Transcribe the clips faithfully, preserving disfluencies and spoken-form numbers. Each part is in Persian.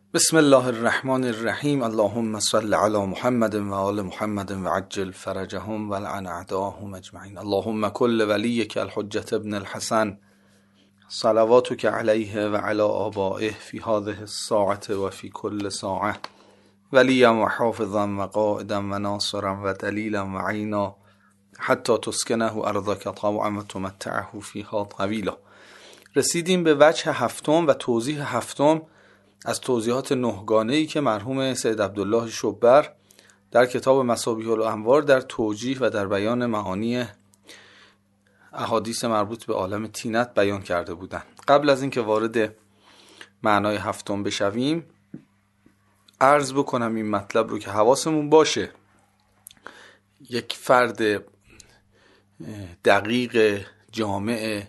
بسم الله الرحمن الرحیم. اللهم صل علی محمد و آل محمد و عجل فرجهم و لعن اعداءهم اجمعین. اللهم کل ولیک الحجة ابن الحسن صلواتک علیه و علی آبائه فی هذه الساعة و فی کل ساعة ولیا و حافظا و قائدا و ناصرا و دلیلا و عینا حتی تسکنه ارضک طوعا و تمتعه فیها طویلا. رسیدیم به وجه هفتم و توضیح هفتم از توضیحات نهگانه‌ای که مرحوم سید عبدالله شبر در کتاب مصابیح الانوار در توجیه و در بیان معانی احادیث مربوط به عالم طینت بیان کرده بودند. قبل از اینکه وارد معنای هفتم بشویم عرض بکنم این مطلب رو که حواسمون باشه یک فرد دقیق جامع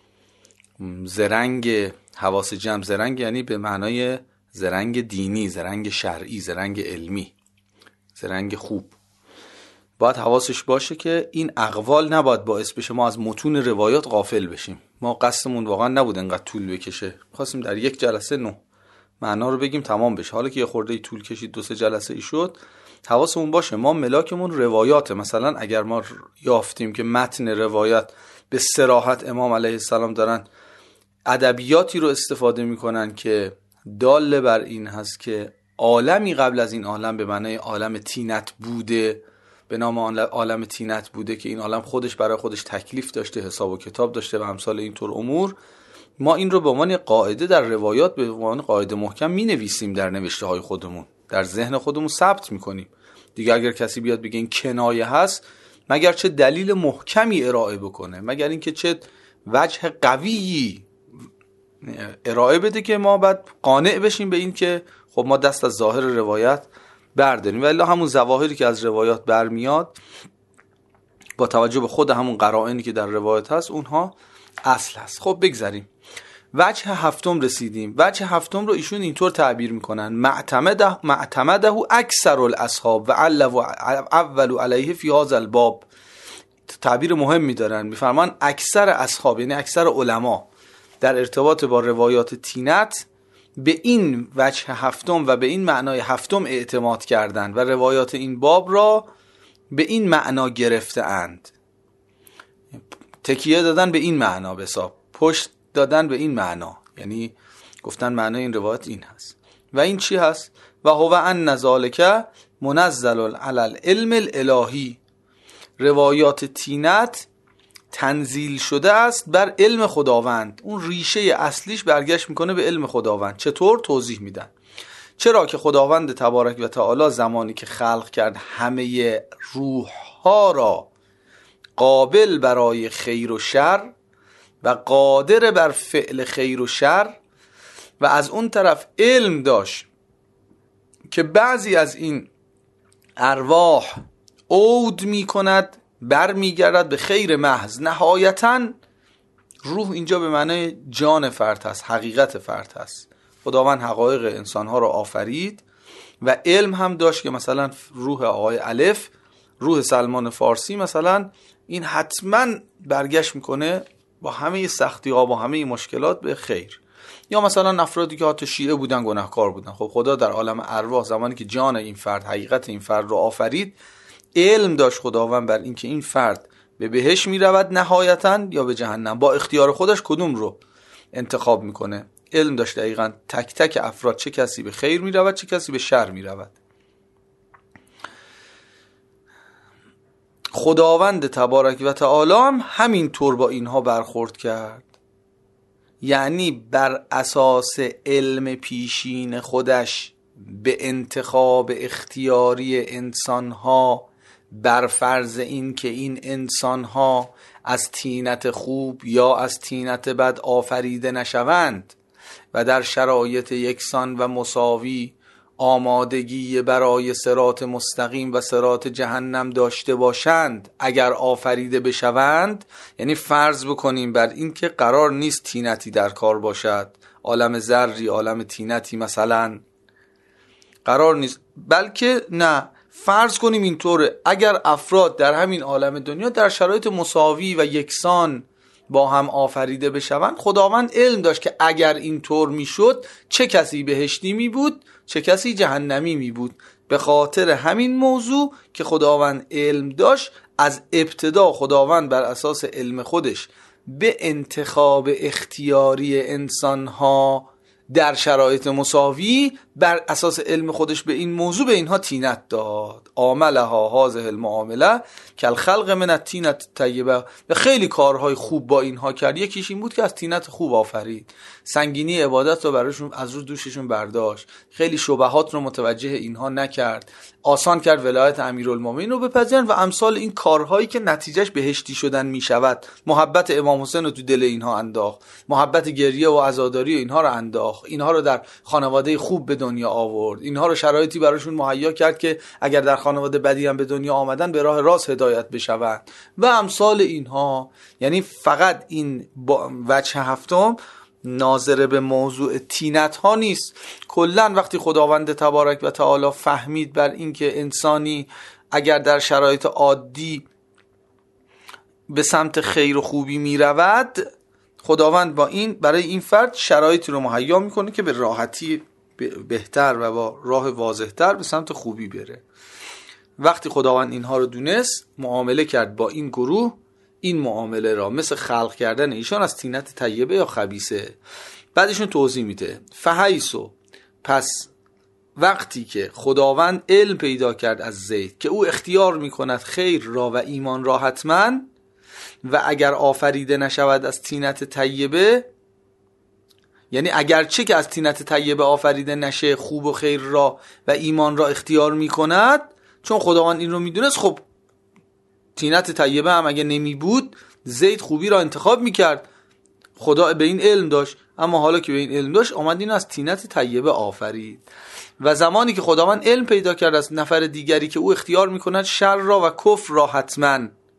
زرنگ حواس جمع، زرنگ یعنی به معنای زرنگ دینی، زرنگ شرعی، زرنگ علمی، زرنگ خوب، باید حواسش باشه که این اقوال نباید باعث بشه ما از متون روایات غافل بشیم. ما قصدمون واقعا نبود انقدر طول بکشه، خواستیم در یک جلسه نه معنا رو بگیم تمام بشه. حالا که یه خورده طول کشید، دو سه جلسه ای شد، حواسمون باشه ما ملاکمون روایات. مثلا اگر ما یافتیم که متن روایت به صراحت امام علیه السلام دارن ادبیاتی رو استفاده میکنن که دال بر این هست که عالمی قبل از این عالم به معنای عالم طینت بوده، به نام عالم طینت بوده که این عالم خودش برای خودش تکلیف داشته، حساب و کتاب داشته و امثال اینطور امور، ما این رو به عنوان قاعده در روایات به عنوان قاعده محکم می نویسیم در نوشته های خودمون، در ذهن خودمون ثبت میکنیم. دیگه اگر کسی بیاد بگه این کنایه هست، مگر چه دلیل محکمی ارائه بکنه، مگر اینکه چه وجه قویی ارائه بده که ما بعد قانع بشیم به این که خب ما دست از ظاهر روایت برداریم، ولی همون ظواهری که از روایات برمیاد با توجه به خود همون قرائنی که در روایت هست اونها اصل هست. خب بگذاریم وجه هفتم رسیدیم. وجه هفتم رو ایشون اینطور تعبیر میکنن: معتمده معتمده اکثر الاصحاب و علو اول علیه فی هذا الباب. تعبیر مهمی دارن، میفرمان اکثر اصحاب یعنی اکثر علما در ارتباط با روایات طینت به این وجه هفتم و به این معنای هفتم اعتماد کردند و روایات این باب را به این معنا گرفته اند، تکیه دادن به این معنا، به حساب پشت دادن به این معنا، یعنی گفتن معنای این روایت این هست. و این چی هست؟ و هو ان ذالک منزل علی العلم الالهی. روایات طینت تنزیل شده است بر علم خداوند. اون ریشه اصلیش برگشت میکنه به علم خداوند. چطور؟ توضیح میدن. چرا که خداوند تبارک و تعالی زمانی که خلق کرد همه روح ها را قابل برای خیر و شر و قادر بر فعل خیر و شر و از اون طرف علم داشت که بعضی از این ارواح عود میکند، بر میگردد به خیر محض. نهایتاً روح اینجا به معنای جان فرد هست، حقیقت فرد هست. خداوند حقایق انسانها را آفرید و علم هم داشت که مثلا روح آقای الف، روح سلمان فارسی مثلا، این حتما برگشت میکنه با همه سختی ها، با همه مشکلات به خیر. یا مثلا افرادی که حتی شیعه بودن گناهکار بودن، خب خدا در عالم ارواح زمانی که جان این فرد، حقیقت این فرد رو آفرید، علم داشت خداوند بر این که این فرد به بهشت می رود نهایتاً یا به جهنم، با اختیار خودش کدوم رو انتخاب میکنه. علم داشت دقیقاً تک تک افراد چه کسی به خیر می رود چه کسی به شر می رود. خداوند تبارک و تعالی هم همین طور با اینها برخورد کرد، یعنی بر اساس علم پیشین خودش به انتخاب اختیاری انسانها، بر فرض این که این انسانها از طینت خوب یا از طینت بد آفریده نشوند و در شرایط یکسان و مساوی آمادگی برای صراط مستقیم و صراط جهنم داشته باشند اگر آفریده بشوند. یعنی فرض بکنیم بر این که قرار نیست طینتی در کار باشد، عالم ذری، عالم طینتی مثلا قرار نیست، بلکه نه، فرض کنیم اینطوره، اگر افراد در همین عالم دنیا در شرایط مساوی و یکسان با هم آفریده بشوند، خداوند علم داشت که اگر اینطور میشد چه کسی بهشتی می بود چه کسی جهنمی می بود. به خاطر همین موضوع که خداوند علم داشت، از ابتدا خداوند بر اساس علم خودش به انتخاب اختیاری انسانها در شرایط مساوی بر اساس علم خودش به این موضوع به اینها طینت داد. عاملها هذه المعامله کالخلق من الطینة الطیبه. به خیلی کارهای خوب با اینها کرد. یکیش این بود که از طینت خوب آفرید، سنگینی عبادت رو براشون از رو دوششون برداشت، خیلی شبهات رو متوجه اینها نکرد، آسان کرد ولایت امیرالمومنین رو بپذیرن و امثال این کارهایی که نتیجهش بهشتی شدن میشود. محبت امام حسین رو تو دل اینها انداخت، محبت گریه و عزاداری اینها رو انداخت، اینها رو در خانواده خوب به دنیا آورد، اینها رو شرایطی براشون مهیا کرد که اگر در خانواده بدی هم به دنیا آمدن به راه راست هدایت بشوند و امثال اینها. یعنی فقط این وجه هفتم ناظر به موضوع طینت ها نیست. کلن وقتی خداوند تبارک و تعالی فهمید بر این که انسانی اگر در شرایط عادی به سمت خیر و خوبی می رود، خداوند با این برای این فرد شرایطی رو مهیا میکنه که به راحتی بهتر و با راه واضحتر به سمت خوبی بره. وقتی خداوند اینها رو دونست، معامله کرد با این گروه. این معامله را مثل خلق کردن ایشان از طینت طیبه یا خبیثه. بعدشون توضیح میده فحیثو، پس وقتی که خداوند علم پیدا کرد از زید که او اختیار میکند خیر را و ایمان را حتما، و اگر آفریده نشود از طینت طیبه، یعنی اگرچه که از طینت طیبه آفریده نشه خوب و خیر را و ایمان را اختیار میکند، چون خداوند این رو میدونست، خب طینت طیبه هم اگه نمی بود زید خوبی را انتخاب میکرد. خدا به این علم داشت، اما حالا که به این علم داشت آمد این از طینت طیبه آفرید. و زمانی که خداوند علم پیدا کرد از نفر دیگری که او اختیار میکند شر را و کفر را حتما،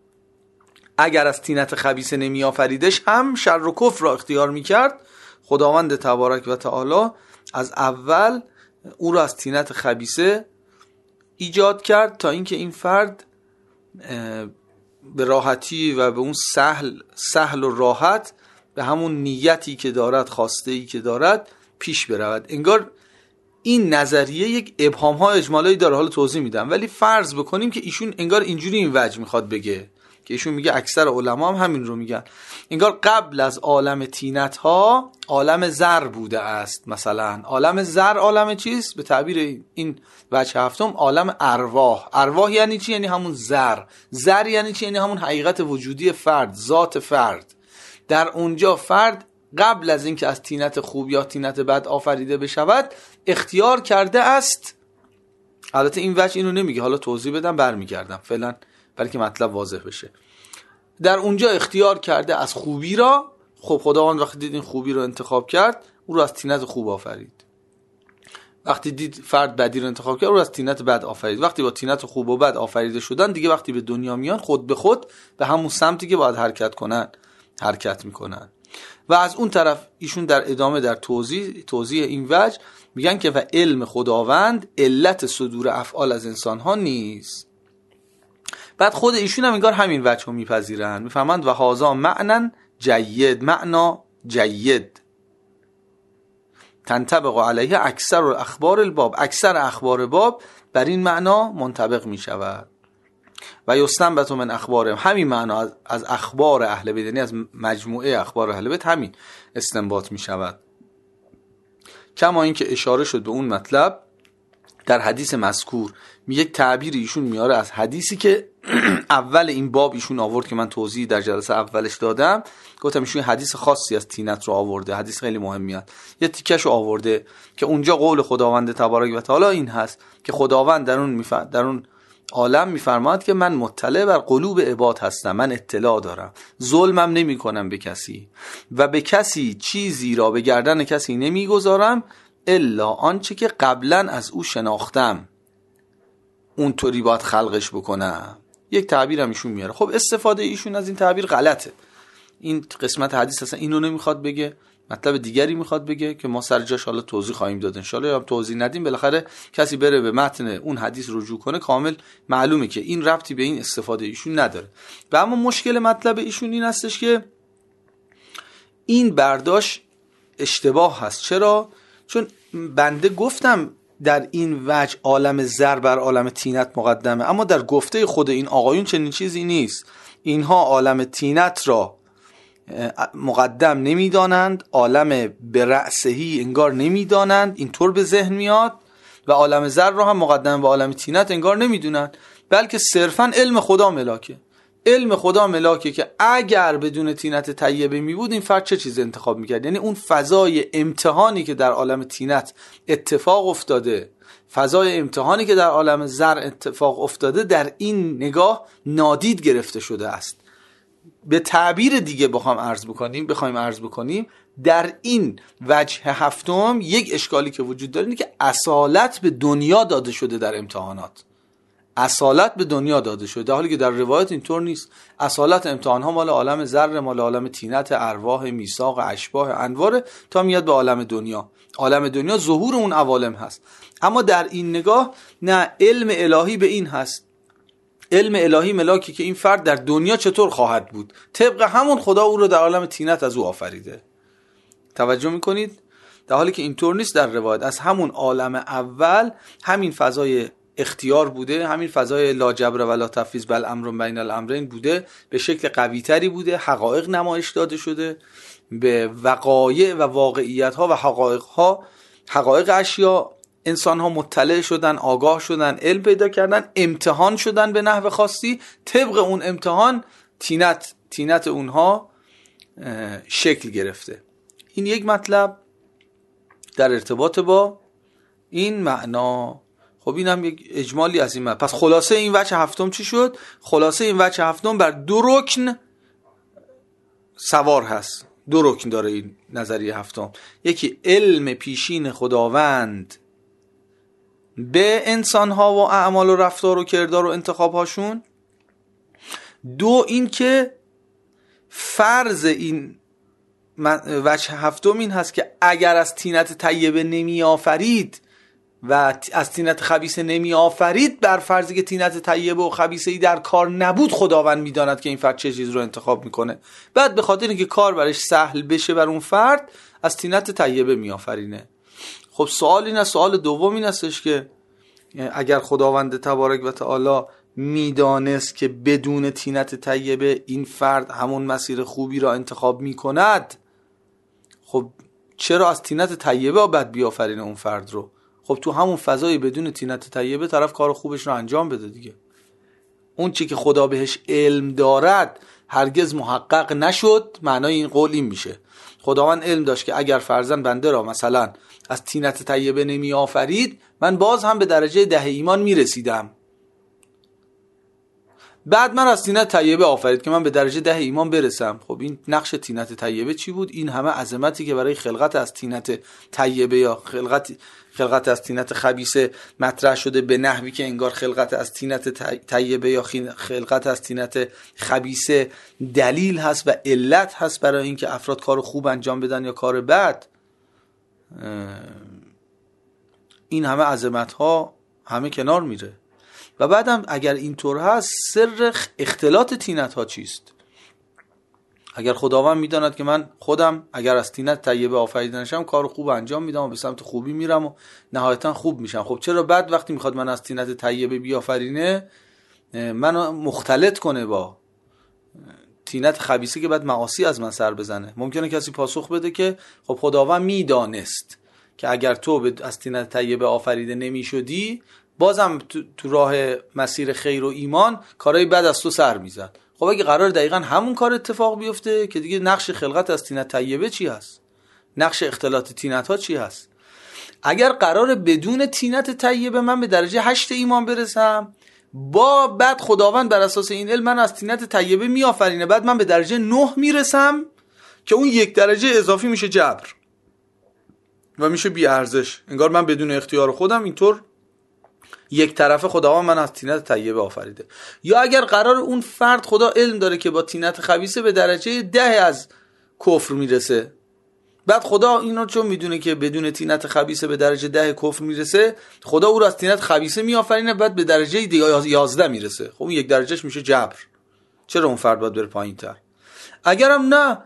اگر از طینت خبیثه نمی آفریدش هم شر و کفر را اختیار میکرد، خداوند تبارک و تعالی از اول او را از طینت خبیثه ایجاد کرد تا اینکه این فرد به راحتی و به اون سهل سهل و راحت به همون نیتی که دارد، خواسته‌ای که دارد پیش برود. انگار این نظریه یک ابهام ها اجمالی داره، حالا توضیح میدم، ولی فرض بکنیم که ایشون انگار اینجوری این وجه میخواد بگه که ایشون میگه اکثر علما هم همین رو میگن، انگار قبل از عالم طینت ها عالم زر بوده است. مثلا عالم زر عالم چیست؟ به تعبیر این وجه هفتم عالم ارواح. ارواح یعنی چی؟ یعنی همون زر. زر یعنی چی؟ یعنی همون حقیقت وجودی فرد، ذات فرد. در اونجا فرد قبل از اینکه از طینت خوب یا طینت بد آفریده بشود اختیار کرده است. البته این وجه اینو نمیگه، حالا توضیح بدم برمیگردم فعلا بلکه مطلب واضح بشه. در اونجا اختیار کرده از خوبی را. خب خداوند وقتی دید این خوبی رو انتخاب کرد، او رو از طینت خوب آفرید. وقتی دید فرد بدی رو انتخاب کرد، او رو از طینت بد آفرید. وقتی با طینت خوب و بد آفریده شدن دیگه، وقتی به دنیا میان خود به خود به همون سمتی که باید حرکت کنن حرکت میکنن. و از اون طرف ایشون در ادامه در توضیح توضیح این وجه میگن که و علم خداوند علت صدور افعال از انسان ها نیست. بعد خود ایشون هم انگار همین وجه رو میپذیرن، میفهمند و هازا معنا جید، معنا جید تنطبق علیه اکثر اخبار الباب، اکثر اخبار باب بر این معنا منطبق میشود. و یستنبط من اخبارهم، همین معنا از اخبار اهل بیت، یعنی از مجموعه اخبار اهل بیت همین استنباط میشود. کما این که اشاره شد به اون مطلب در حدیث مذکور. یک تعبیر ایشون میاره از حدیثی که اول این باب ایشون آورد که من توضیح در جلسه اولش دادم. گفتم ایشون حدیث خاصی از طینت رو آورده، حدیث خیلی مهمیه، یه تیکش آورده که اونجا قول خداوند تبارک و تعالی این هست که خداوند در اون میف... در اون عالم میفرماد که من مطلع بر قلوب عباد هستم، من اطلاع دارم، ظلمم نمی کنم به کسی و به کسی چیزی را به گردن کسی نمیگذارم الا آنچه که قبلا از او شناختم، اونطوری باید خلقش بکنم. یک تعبیر هم ایشون میاره. خب استفاده ایشون از این تعبیر غلطه. این قسمت حدیث اصلا اینو نمیخواد بگه، مطلب دیگری میخواد بگه که ما سر جاش حالا توضیح خواهیم داد ان شاءالله، یا توضیح ندیم بالاخره کسی بره به متن اون حدیث رجوع کنه کامل معلومه که این ربطی به این استفاده ایشون نداره. و اما مشکل مطلب ایشون این هستش که این برداشت اشتباه هست. چرا؟ چون بنده گفتم در این وجه عالم زر بر عالم طینت مقدمه، اما در گفته خود این آقایون چنین چیزی نیست. اینها عالم طینت را مقدم نمیدانند، عالم به رأسهی انگار نمیدانند، اینطور به ذهن میاد، و عالم زر را هم مقدم به عالم طینت انگار نمیدونند، بلکه صرفا علم خدا ملاکه. علم خدا ملاکه که اگر بدون طینت طیبه می بود این فرد چه چیز انتخاب میکرد. یعنی اون فضای امتحانی که در عالم طینت اتفاق افتاده، فضای امتحانی که در عالم زر اتفاق افتاده، در این نگاه نادید گرفته شده است. به تعبیر دیگه بخوام عرض بکنیم بخوایم عرض بکنیم در این وجه هفتم یک اشکالی که وجود داره اینه که اصالت به دنیا داده شده در امتحانات. اصالت به دنیا داده شده، در حالی که در روایت اینطور نیست. اصالت امتحان ها مال عالم ذره، مال عالم طینت، ارواح، میثاق، اشباح، انوار، تا میاد به عالم دنیا. عالم دنیا ظهور اون عوالم هست. اما در این نگاه نه، علم الهی به این هست. علم الهی ملاکی که این فرد در دنیا چطور خواهد بود، طبق همون خدا او رو در عالم طینت از او آفریده. توجه میکنید؟ در حالی که اینطور نیست. در روایت از همون عالم اول همین فضای اختیار بوده، همین فضای لا جبر ولا تفویض بل امر بین الامرین بوده، به شکل قوی تری بوده، حقایق نمایش داده شده، به وقایع و واقعیت ها و حقایق ها، حقایق اشیا انسان ها مطلع شدن، آگاه شدن، علم پیدا کردن، امتحان شدن به نحو خاصی. طبق اون امتحان طینت طینت اونها شکل گرفته. این یک مطلب در ارتباط با این معنا. خب این هم یک اجمالی از این مطلب. پس خلاصه این وجه هفتم چی شد؟ خلاصه این وجه هفتم بر دو رکن سوار هست. دو رکن داره این نظریه هفتم. یکی علم پیشین خداوند به انسان‌ها و اعمال و رفتار و کردار و انتخاب‌هاشون. دو این که فرض این وجه هفتم این هست که اگر از طینت طیبه نمی آفرید و از طینت خبیثه نمی آفرید، بر فرضی که طینت طیبه و خبیثه‌ای در کار نبود، خداوند میداند که این فرد چه چیز رو انتخاب میکنه. بعد به خاطر اینکه کار برش سهل بشه بر اون فرد، از طینت طیبه می آفرینه. خب سوال این است، سوال دوم این استش که اگر خداوند تبارک و تعالی میدانست که بدون طینت طیبه این فرد همون مسیر خوبی را انتخاب میکند، خب چرا از طینت طیبه بعد بیافرینه اون فرد رو؟ خب تو همون فضای بدون طینت طیبه طرف کار خوبش رو انجام بده دیگه. اون چی که خدا بهش علم دارد هرگز محقق نشد. معنای این قول این میشه خداوند علم داشت که اگر فرزند بنده را مثلا از طینت طیبه نمی آفرید، من باز هم به درجه ده ایمان میرسیدم. بعد من از طینت طیبه آفرید که من به درجه ده ایمان برسم. خب این نقش طینت طیبه چی بود؟ این همه عظمتی که برای خلقت از طینت طیبه یا خلقت خلقت از طینت خبیثه مطرح شده، به نحوی که انگار خلقت از طینت طیبه یا خلقت از طینت خبیثه دلیل هست و علت هست برای اینکه افراد کار خوب انجام بدن یا کار بد. این همه عظمت ها همه کنار میره. و بعدم اگر اینطور هست، سر اختلاط طینت ها چیست؟ اگر خداوند میداند که من خودم اگر از طینت طیبه آفریده نشم کار خوب انجام میدم و به سمت خوبی میرم و نهایتا خوب میشم، خب چرا بعد وقتی میخواد من از طینت طیبه بیافرینه منو مختلط کنه با طینت خبیثه که بعد معاصی از من سر بزنه؟ ممکنه کسی پاسخ بده که خب خداوند میدانست که اگر تو از طینت طیبه آفریده نمیشدی، بازم تو, تو راه مسیر خیر و ایمان کارهای بد از تو سر میزد. خب اگه قرار دقیقا همون کار اتفاق بیفته که دیگه نقش خلقت از طینت طیبه چی هست؟ نقش اختلاط طینت ها چی هست؟ اگر قرار بدون طینت طیبه من به درجه هشت ایمان برسم، با بعد خداوند بر اساس این علم من از طینت طیبه میآفرینه، بعد من به درجه نه میرسم که اون یک درجه اضافی میشه جبر و میشه بی ارزش. انگار من بدون اختیار خودم اینطور یک طرفه خداوند من از طینت طیبه آفریده. یا اگر قرار اون فرد خدا علم داره که با طینت خبیثه به درجه ده از کفر میرسه، بعد خدا اینو چون میدونه که بدون طینت خبیثه به درجه ده کفر میرسه، خدا او رو از طینت خبیثه میآفرینه، بعد به درجه یازده میرسه. خب اون یک درجهش میشه جبر. چرا اون فرد باید بره پایین تر؟ اگرم نه،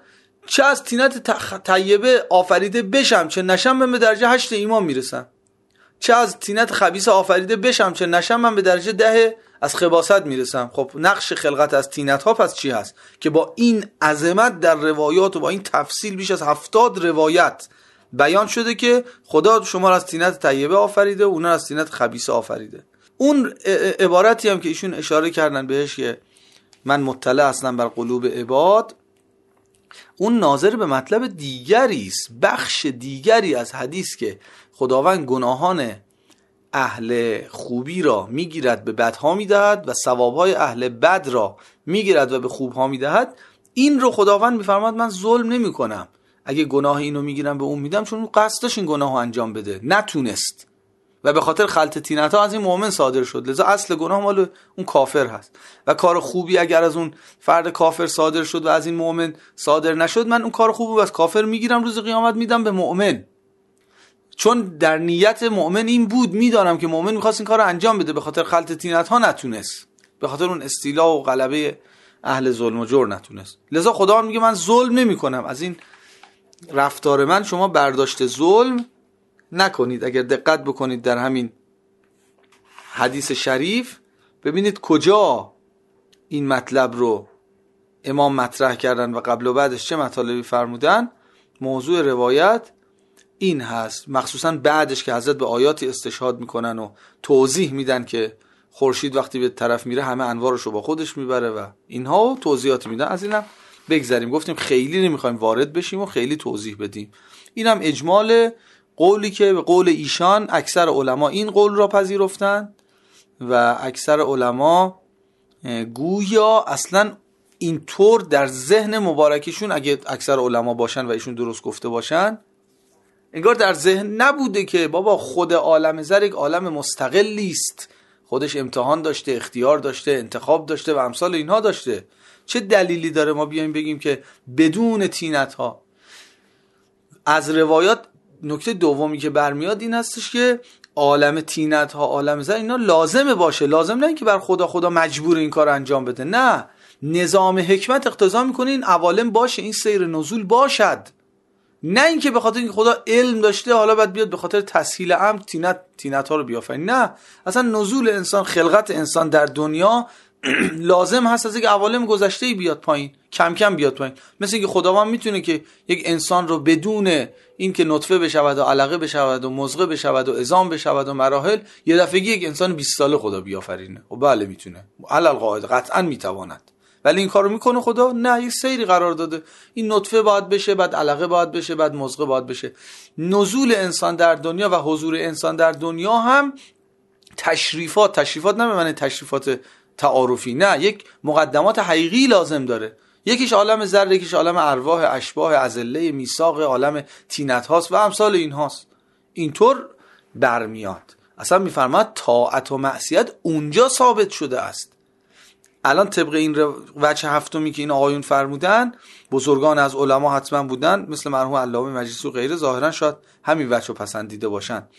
چه از طینت طیبه آفریده بشم چه نشم، من به درجه هشت ایمان میرسم. چه از طینت خبیث آفریده بشم چه نشم، من به درجه ده از خباثت میرسم. خب نقش خلقت از طینت ها پس چی هست که با این عظمت در روایات و با این تفصیل بیش از هفتاد روایت بیان شده که خدا شما را از طینت طیبه آفریده و اونا از طینت خبیث آفریده. اون عبارتی هم که ایشون اشاره کردن بهش که من مطلع هستم بر قلوب عباد، اون ناظر به مطلب دیگری است، بخش دیگری از حدیث که خداوند گناهان اهل خوبی را میگیرد به بدها میدهد و ثوابهای اهل بد را میگیرد و به خوبها میدهد. این رو خداوند میفرماد من ظلم نمی کنم، اگه گناه اینو میگیرم به اون میدم، چون اون قصد داشت این گناه رو انجام بده نتونست و به خاطر خلط طینت ها از این مؤمن صادر شد، لذا اصل گناه مال اون کافر هست. و کار خوبی اگر از اون فرد کافر صادر شد و از این مؤمن صادر نشد، من اون کار خوبو از کافر میگیرم روز قیامت میدم به مؤمن، چون در نیت مؤمن این بود، میدانم که مؤمن میخواست این کار رو انجام بده، به خاطر خلط طینت ها نتونست، به خاطر اون استیلا و غلبه اهل ظلم و جور نتونست. لذا خدا میگه من ظلم نمی کنم، از این رفتار من شما برداشت ظلم نکنید. اگر دقت بکنید در همین حدیث شریف ببینید کجا این مطلب رو امام مطرح کردن و قبل و بعدش چه مطالبی فرمودن. موضوع روایت این هست، مخصوصا بعدش که حضرت به آیاتی استشهاد میکنن و توضیح میدن که خورشید وقتی به طرف میره همه انوارش رو با خودش میبره و اینها و توضیحاتی میدن. از اینم بگذاریم، گفتیم خیلی نمیخوایم وارد بشیم و خیلی توضیح بدیم. اینم اجمال قولی که به قول ایشان اکثر علما این قول را پذیرفتن و اکثر علما گویا اصلا اینطور در ذهن مبارکشون، اگه اکثر علما باشن و ایشون درست گفته باشن، انگار در ذهن نبوده که بابا خود عالم زر یک عالم مستقلی است، خودش امتحان داشته، اختیار داشته، انتخاب داشته و امثال اینها داشته. چه دلیلی داره ما بیایم بگیم که بدون طینت ها؟ از روایات نکته دومی که برمیاد این هستش که عالم طینت ها، عالم زر، اینا لازمه باشه، لازم نه که بر خدا خدا مجبور این کار انجام بده، نه، نظام حکمت اقتضا میکنه این عوالم باشه، این سیر نزول باشد، نه اینکه به خاطر اینکه خدا علم داشته حالا بعد بیاد به خاطر تسهیل امر طینت طینت ها رو بیافرین. نه، اصلا نزول انسان، خلقت انسان در دنیا لازم هست از اینکه عوالم گذشته‌ای بیاد پایین، کم کم بیاد پایین. مثل اینکه خداوند میتونه که یک انسان رو بدون اینکه نطفه بشود و علقه بشود و مضغه بشود و عظام بشود و مراحل، یه دفعگی یک انسان بیست ساله خدا بیافرینه. و بله میتونه، علی القاعده قطعا میتواند، ولی این کارو میکنه خدا؟ نه، یه سیری قرار داده، این نطفه باید بشه، بعد علقه باید بشه، بعد مضغه باید بشه. نزول انسان در دنیا و حضور انسان در دنیا هم تشریفات تشریفات نه به معنی تشریفات تعارفی، نه، یک مقدمات حقیقی لازم داره. یکیش عالم ذره، یکیش عالم ارواح، اشباح، ازله، میثاق، عالم طینت هاست و امثال این هاست. اینطور برمیاد. اصلا میفرماد طاعت و معصیت اونجا ثابت شده است. الان طبق این وجه هفتمی که این آقایون فرمودن، بزرگان از علما حتما بودن، مثل مرحوم علامه مجلسی و غیره، ظاهرا شاید همین وجه رو پسندیده باشن.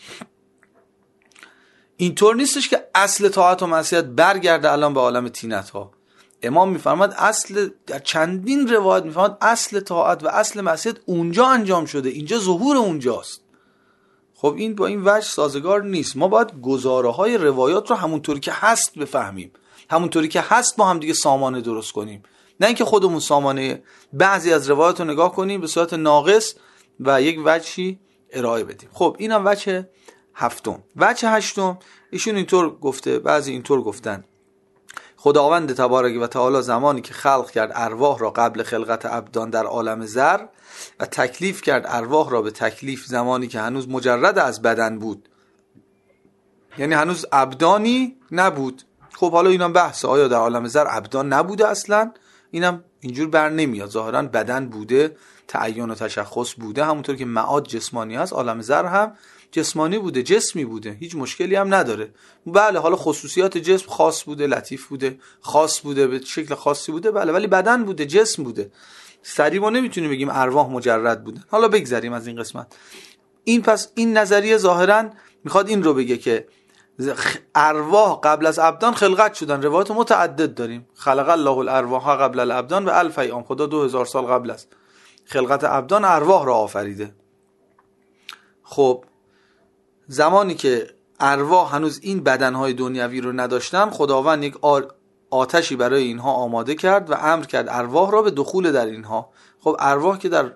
اینطور نیستش که اصل طاعت و معصیت برگرده الان به عالم طینت ها. امام میفرماد اصل، در چندین روایت میفرماد اصل طاعت و اصل معصیت اونجا انجام شده، اینجا ظهور اونجاست. خب این با این وجه سازگار نیست. ما باید گزاره های روایات رو همونطوری که هست بفهمیم، همونطوری که هست با هم دیگه سامانه درست کنیم، نه اینکه خودمون سامانه بعضی از روایات رو نگاه کنیم به صورت ناقص و یک وجهی ارائه بدیم. خب اینم وجه هفتم. وجه هشتم، ایشون اینطور گفته، بعضی اینطور گفتن خداوند تبارک و تعالی زمانی که خلق کرد ارواح را قبل خلقت ابدان در عالم زر و تکلیف کرد ارواح را به تکلیف زمانی که هنوز مجرد از بدن بود، یعنی هنوز ابدانی نبود. خب حالا اینم بحثه، آیا در عالم زر ابدان نبوده اصلا؟ اینم اینجور بر نمیاد. ظاهرا بدن بوده، تعین و تشخص بوده، همونطور که معاد جسمانی هست، عالم زر هم جسمانی بوده، جسمی بوده، هیچ مشکلی هم نداره. بله حالا خصوصیات جسم خاص بوده، لطیف بوده، خاص بوده، به شکل خاصی بوده، بله، ولی بدن بوده، جسم بوده. سریع ما نمیتونیم بگیم ارواح مجرد بودن. حالا بگذریم از این قسمت. این پس این نظریه ظاهرا میخواد این رو بگه که ارواح قبل از ابدان خلقت شدن. روایات متعدد داریم، خلق الله الارواح قبل الابدان و الف ایام، خدا دو هزار سال قبل از خلقت ابدان ارواح را آفریده. خب زمانی که ارواح هنوز این بدنهای دنیوی رو نداشتن، خداوند یک آتشی برای اینها آماده کرد و امر کرد ارواح را به دخول در اینها. خب ارواح که در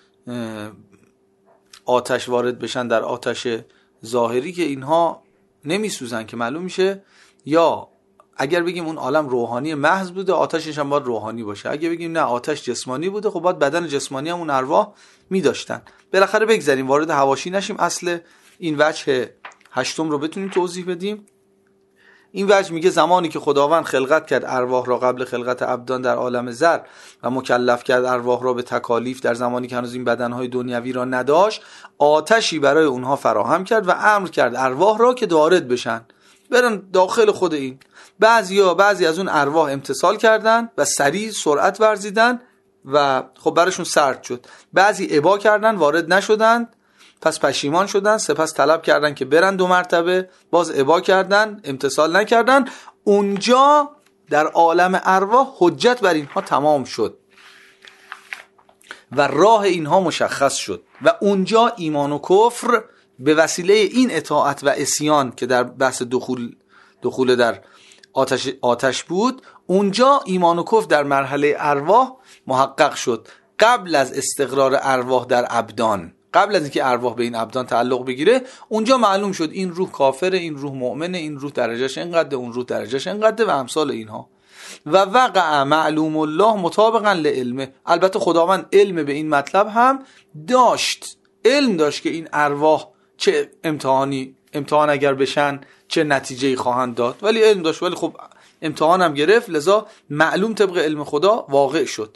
آتش وارد بشن، در آتش ظاهری، که اینها نمی سوزن که معلوم میشه، یا اگر بگیم اون عالم روحانی محض بوده آتشش هم باید روحانی باشه، اگر بگیم نه آتش جسمانی بوده خب باید بدن جسمانی هم اون ارواح می داشتن. بالاخره بگذاریم وارد حواشی نشیم، اصل این وجه هشتم رو بتونیم توضیح بدیم. این وجه میگه زمانی که خداوند خلقت کرد ارواح را قبل خلقت ابدان در عالم زر و مکلف کرد ارواح را به تکالیف، در زمانی که هنوز این بدنهای دنیوی را نداشت، آتشی برای اونها فراهم کرد و امر کرد ارواح را که وارد بشن، برن داخل خود این. بعضیا بعضی از اون ارواح امتثال کردن و سریع سرعت ورزیدن و خب براشون سرد شد. بعضی ابا کردن، وارد نشدن، پس پشیمان شدن، سپس طلب کردن که برن دو مرتبه، باز ابا کردن، امتثال نکردن. اونجا در عالم ارواح حجت بر اینها تمام شد و راه اینها مشخص شد و اونجا ایمان و کفر به وسیله این اطاعت و عصیان که در بحث دخول دخول در آتش آتش بود، اونجا ایمان و کفر در مرحله ارواح محقق شد قبل از استقرار ارواح در ابدان. قبل از اینکه ارواح به این ابدان تعلق بگیره، اونجا معلوم شد این روح کافر، این روح مؤمن، این روح درجهش اینقدر، اون روح درجهش اینقدر و امثال اینها. و وقع معلوم الله مطابقا لعلمه. البته خداوند علم به این مطلب هم داشت، علم داشت که این ارواح چه امتحانی امتحان اگر بشن چه نتیجه‌ای خواهند داد، ولی علم داشت، ولی خب امتحان هم گرفت، لذا معلوم طبق علم خدا واقع شد.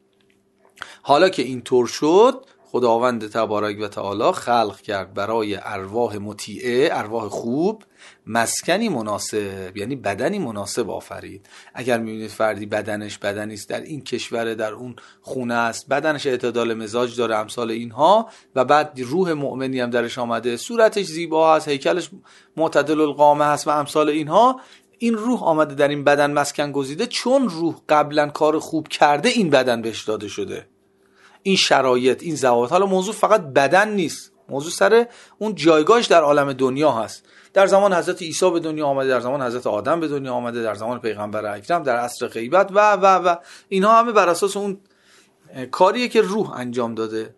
حالا که این طور شد، خداوند تبارک و تعالی خلق کرد برای ارواح مطیعه، ارواح خوب، مسکنی مناسب، یعنی بدنی مناسب آفرید. اگر میبینید فردی بدنش بدنی است، در این کشور، در اون خونه است، بدنش اعتدال مزاج داره، امثال اینها، و بعد روح مؤمنی هم درش آمده، صورتش زیبا است، هیکلش معتدل القامه هست و امثال اینها، این روح آمده در این بدن مسکن گزیده، چون روح قبلا کار خوب کرده این بدن بهش داده شده. این شرایط، این ضوابط. حالا موضوع فقط بدن نیست، موضوع سر اون جایگاهش در عالم دنیا هست. در زمان حضرت عیسی به دنیا آمده، در زمان حضرت آدم به دنیا آمده، در زمان پیغمبر اکرم، در عصر غیبت و و و اینها همه بر اساس اون کاریه که روح انجام داده.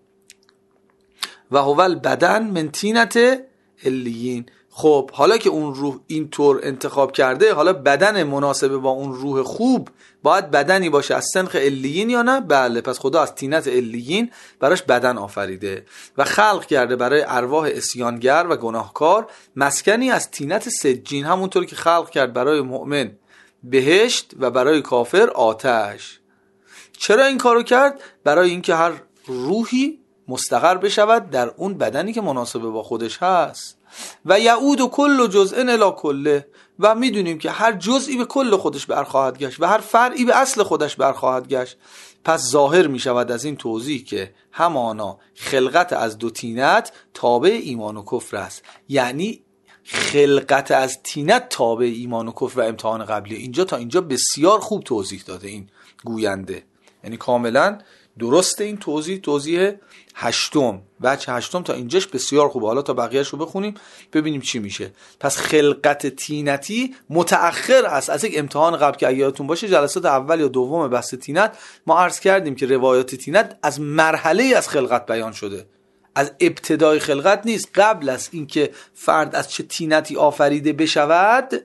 و هو البدن من طینة علیین. خب حالا که اون روح اینطور انتخاب کرده، حالا بدن مناسب با اون روح خوب باید بدنی باشه از سنخ علیین یا نه؟ بله. پس خدا از طینت علیین براش بدن آفریده و خلق کرده برای ارواح عصیانگر و گناهکار مسکنی از طینت سجین، همونطور که خلق کرد برای مؤمن بهشت و برای کافر آتش. چرا این کارو کرد؟ برای اینکه هر روحی مستقر بشود در اون بدنی که مناسب با خودش هست. و یعود و کل جزء الی کله. و میدونیم که هر جزئی به کل خودش برخواهد گشت و هر فرعی به اصل خودش برخواهد گشت. پس ظاهر می شود از این توضیح که همانا خلقت از دو طینت تابع ایمان و کفر است. یعنی خلقت از طینت تابع ایمان و کفر و امتحان قبلی. اینجا تا اینجا بسیار خوب توضیح داده این گوینده، یعنی کاملا درسته این توضیح. توضیح هشتم، بچه هشتم تا اینجاش بسیار خوبه. حالا تا بقیهش رو بخونیم ببینیم چی میشه. پس خلقت طینتی متأخر است از یک امتحان قبل که اگه یادتون باشه جلسات اول یا دوم بحث طینت ما عرض کردیم که روایات طینت از مرحله از خلقت بیان شده، از ابتدای خلقت نیست. قبل از اینکه فرد از چه طینتی آفریده بشود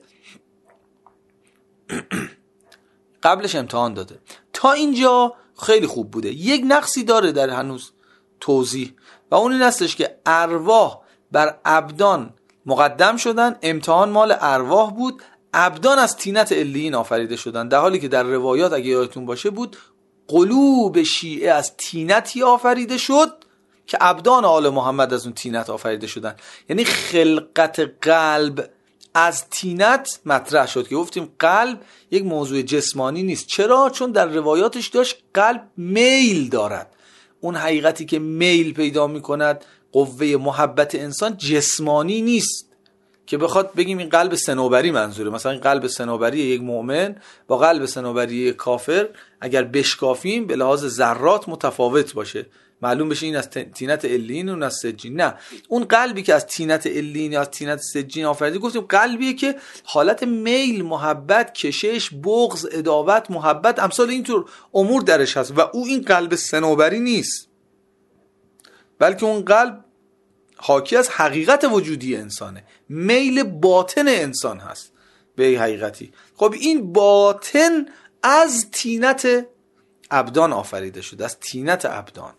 قبلش امتحان داده. تا اینجا خیلی خوب بوده. یک نقصی داره در هنوز توضیح و اون این هستش که ارواح بر ابدان مقدم شدن، امتحان مال ارواح بود، ابدان از طینت علیین آفریده شدن، در حالی که در روایات اگه یادتون باشه بود قلوب شیعه از طینتی آفریده شد که ابدان آل محمد از اون طینت آفریده شدن. یعنی خلقت قلب از طینت مطرح شد که گفتیم قلب یک موضوع جسمانی نیست. چرا؟ چون در روایاتش داشت قلب میل دارد. اون حقیقتی که میل پیدا می کند، قوه محبت انسان جسمانی نیست، که بخواد بگیم این قلب صنوبری منظوره. مثلا این قلب صنوبری یک مؤمن با قلب صنوبری یک کافر اگر بشکافیم به لحاظ ذرات متفاوت باشه، معلوم بشه این از طینت علیین و اون از سجین. نه، اون قلبی که از طینت علیین یا از طینت سجین آفریده، گفتیم قلبیه که حالت میل، محبت، کشش، بغض، عداوت، محبت، امثال اینطور امور درش هست و او این قلب صنوبری نیست، بلکه اون قلب حاکی از حقیقت وجودی انسانه، میل باطن انسان هست به حقیقتی. خب این باطن از طینت ابدان آفریده شده، از طینت ابدان.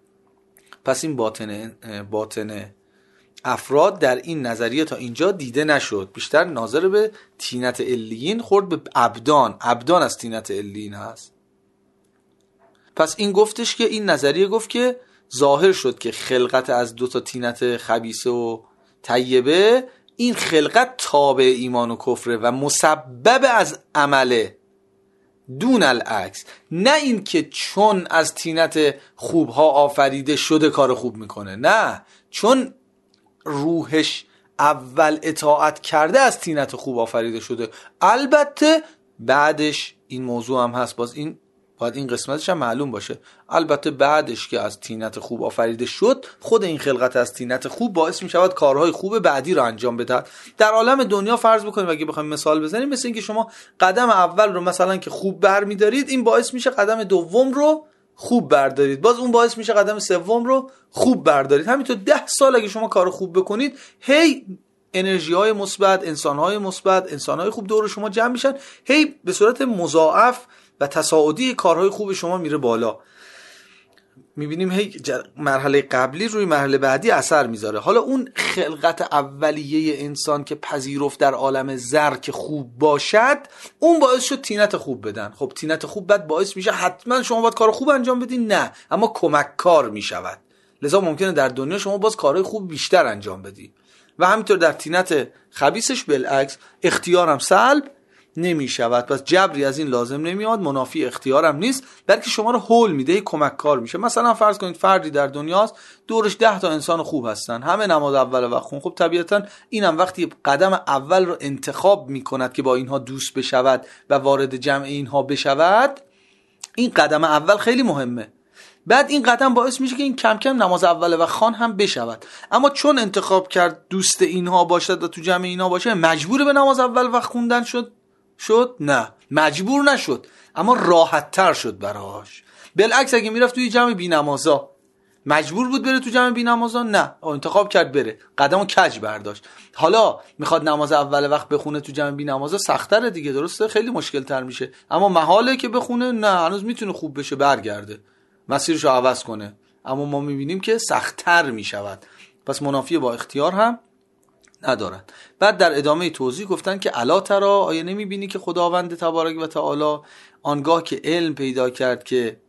پس این باطن باطن افراد در این نظریه تا اینجا دیده نشد، بیشتر ناظر به طینت علیین خورد، به ابدان. ابدان از طینت علیین هست. پس این گفتش که این نظریه گفت که ظاهر شد که خلقت از دو تا طینت خبیثه و طیبه، این خلقت تابع ایمان و کفره و مسبب از عمله، دون العکس. نه این که چون از طینت خوبها آفریده شده کار خوب میکنه، نه، چون روحش اول اطاعت کرده از طینت خوب آفریده شده. البته بعدش این موضوع هم هست، باز این باید این قسمتش هم معلوم باشه، البته بعدش که از طینت خوب آفریده شد، خود این خلقت از طینت خوب باعث می شود کارهای خوب بعدی رو انجام بده. در عالم دنیا فرض بکنیم اگه بخوایم مثال بزنیم، مثل اینکه شما قدم اول رو مثلا که خوب برمی‌دارید، این باعث میشه قدم دوم رو خوب بردارید، باز اون باعث میشه قدم سوم رو خوب بردارید. همینطور ده سال اگه شما کار خوب بکنید، هی انرژی های مثبت، انسان های مثبت، انسان های خوب دور شما جمع میشن، هی به صورت مضاعف و تصاعدی کارهای خوب شما میره بالا. میبینیم هی مرحله قبلی روی مرحله بعدی اثر میذاره. حالا اون خلقت اولیه انسان که پذیرفت در عالم زر که خوب باشد، اون باعث شد طینت خوب بدن. خب طینت خوب بعد باعث میشه حتما شما باید کار خوب انجام بدین؟ نه، اما کمک کار میشود. لذا ممکنه در دنیا شما باز کارهای خوب بیشتر انجام بدی و همینطور در طینت خبیثش بالعکس اختیارم سلب نمی شود. پس جبری از این لازم نمیاد، منافی اختیارم نیست، بلکه شما رو هول میده، کمک کار میشه. مثلا فرض کنید فردی در دنیاست، دورش ده تا انسان خوب هستن، همه نماز اول وقت خون. خب طبیعتا اینم وقتی قدم اول رو انتخاب میکند که با اینها دوست بشود و وارد جمع اینها بشود، این قدم اول خیلی مهمه. بعد این قدم باعث میشه که این کم کم نماز اول وقت خان هم بشود. اما چون انتخاب کرد دوست اینها باشد و تو جمع اینها باشه، مجبور به نماز اول وقت خوندن شد؟ شد؟ نه، مجبور نشد، اما راحت تر شد براش. بالعکس اگه میرفت توی جمع بی نمازا، مجبور بود بره تو جمع بی نمازا؟ نه، انتخاب کرد بره، قدمو کج برداشت. حالا میخواد نماز اول وقت بخونه تو جمع بی نمازا، سخت‌تره دیگه، درسته؟ خیلی مشکل تر میشه. اما محاله که بخونه؟ نه، هنوز میتونه خوب بشه، برگرده، مسیرشو عوض کنه. اما ما میبینیم که سخت‌تر میشود. پس منافی با اختیار هم ندارن. بعد در ادامه توضیح گفتن که الا ترا، آیا نمیبینی که خداوند تبارک و تعالی آنگاه که علم پیدا کرد که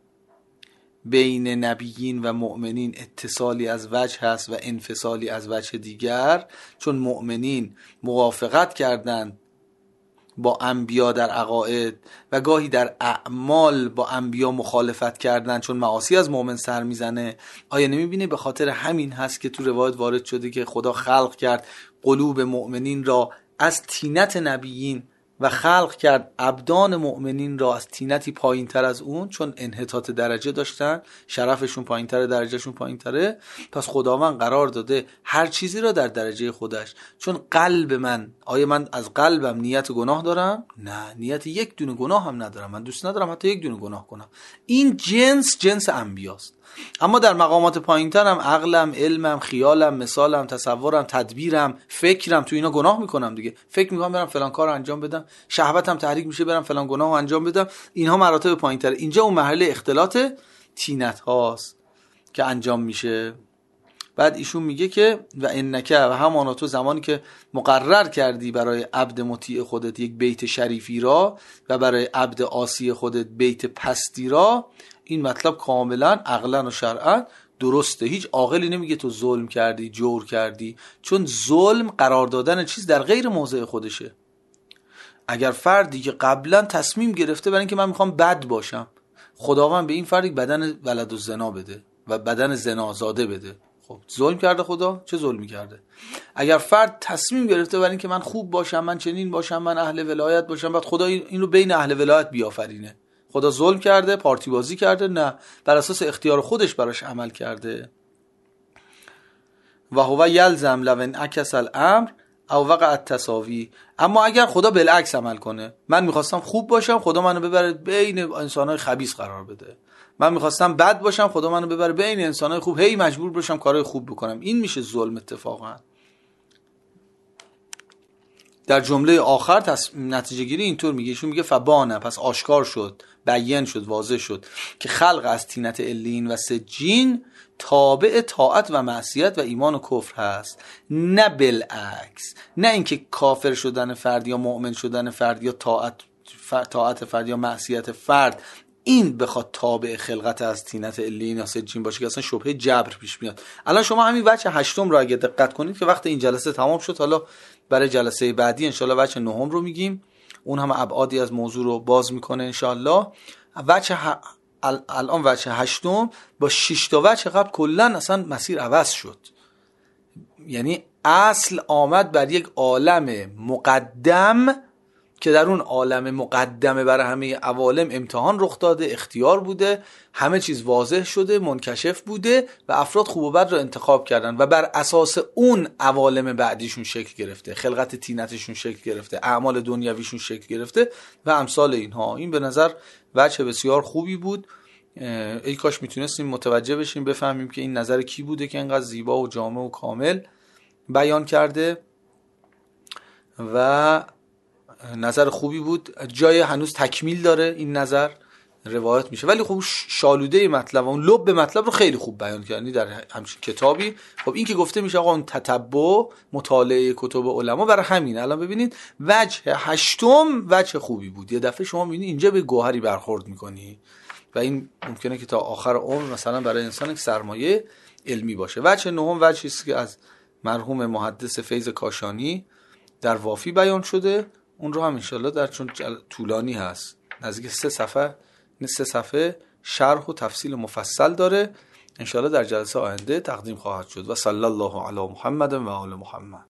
بین نبیین و مؤمنین اتصالی از وجه هست و انفصالی از وجه دیگر، چون مؤمنین موافقت کردند با انبیا در عقاید و گاهی در اعمال با انبیا مخالفت کردن، چون معاصی از مؤمن سر میزنه. آیا نمیبینه به خاطر همین هست که تو روایت وارد شده که خدا خلق کرد قلوب مؤمنین را از طینت نبیین و خلق کرد ابدان مؤمنین را از طینتی پایین تر از اون، چون انحطاط درجه داشتن، شرفشون پایین تره، درجهشون پایین تره. پس خداوند قرار داده هر چیزی را در درجه خودش. چون قلب من، آیا من از قلبم نیت گناه دارم؟ نه، نیت یک دونه گناه هم ندارم. من دوست ندارم حتی یک دونه گناه کنم. این جنس جنس انبیاست. اما در مقامات پایین‌ترم عقلم، علمم، خیالم، مثالم، تصورم، تدبیرم، فکرم، تو اینا گناه میکنم دیگه. فکر میکنم برم فلان کار انجام بدم، شهوتم تحریک میشه برم فلان گناه انجام بدم. اینها مراتب پایین‌تره. اینجا اون مرحله اختلاط طینت هاست که انجام میشه. بعد ایشون میگه که و انک، و همانا تو زمانی که مقرر کردی برای عبد مطیع خودت یک بیت شریفی را و برای عبد عاصی خودت بیت پستی را، این مطلب کاملا عقلا و شرعا درسته. هیچ عاقلی نمیگه تو ظلم کردی، جور کردی، چون ظلم قرار دادن چیز در غیر موضع خودشه. اگر فردی که قبلا تصمیم گرفته برای اینکه من میخوام بد باشم، خداوند به این فرد بدن ولد و زنا بده و بدن زنازاده بده، خب ظلم کرده خدا؟ چه ظلمی کرده؟ اگر فرد تصمیم گرفته برای اینکه من خوب باشم، من چنین باشم، من اهل ولایت باشم، بعد خدا این رو بین اهل ولایت بیافرینه، خدا ظلم کرده، پارتی بازی کرده؟ نه، بر اساس اختیار خودش براش عمل کرده. و هو یلزم لو انعکس الامر او وقع التساوی. اما اگر خدا بالعکس عمل کنه، من میخواستم خوب باشم، خدا منو ببره بین انسانای خبیث قرار بده، من میخواستم بد باشم، خدا منو ببره بین انسانای خوب، هی مجبور باشم کارهای خوب بکنم، این میشه ظلم اتفاقا. در جمله آخر تص... نتیجه گیری اینطور میگه، ایشون میگه فبانه، پس آشکار شد، بیان شد، واضح شد که خلق از طینت علین و سجین تابع طاعت و معصیت و ایمان و کفر هست، نه بالعکس، نه اینکه کافر شدن فرد یا مؤمن شدن فرد یا طاعت طاعت فرد یا معصیت فرد این بخواد تابع خلقت از طینت علین یا سجین باشه، که اصلا شبهه جبر پیش میاد. الان شما همین وجه هشتم رو اگه دقت کنید که وقت این جلسه تمام شد، حالا برای جلسه بعدی انشالله وجه نهم رو میگیم، اون هم ابعادی از موضوع رو باز میکنه انشالله. وجه ه... الان وجه هشتم با شش تا وجه قبل کلن اصلا مسیر عوض شد، یعنی اصل آمد بر یک عالم مقدم که در اون عالم مقدمه برای همه عوالم امتحان رخ داده، اختیار بوده، همه چیز واضح شده، منکشف بوده و افراد خوب و بد رو انتخاب کردن و بر اساس اون عوالم بعدیشون شکل گرفته، خلقت طینتشون شکل گرفته، اعمال دنیویشون شکل گرفته و امثال اینها. این به نظر وجه بسیار خوبی بود. ای کاش میتونستیم متوجه بشیم، بفهمیم که این نظر کی بوده که اینقدر زیبا و جامع و کامل بیان کرده و نظر خوبی بود. جای هنوز تکمیل داره این نظر، روایت میشه، ولی خب شالوده مطلب و اون لب مطلب رو خیلی خوب بیان کردی در همچین کتابی. خب این که گفته میشه آقا اون تتبع مطالعه کتب علما، برای همین الان ببینید وجه هشتم وجه خوبی بود. یه دفعه شما میبینید اینجا به گوهری برخورد میکنی و این ممکنه که تا آخر عمر مثلا برای انسان یک سرمایه علمی باشه. وجه نهم وجهی است که از مرحوم محدث فیض کاشانی در وافی بیان شده، اون رو هم انشالله در چون طولانی هست نزدیک سه صفحه سه صفحه شرح و تفصیل مفصل داره، انشالله در جلسه آینده تقدیم خواهد شد. و صلی الله علی محمد و آل محمد.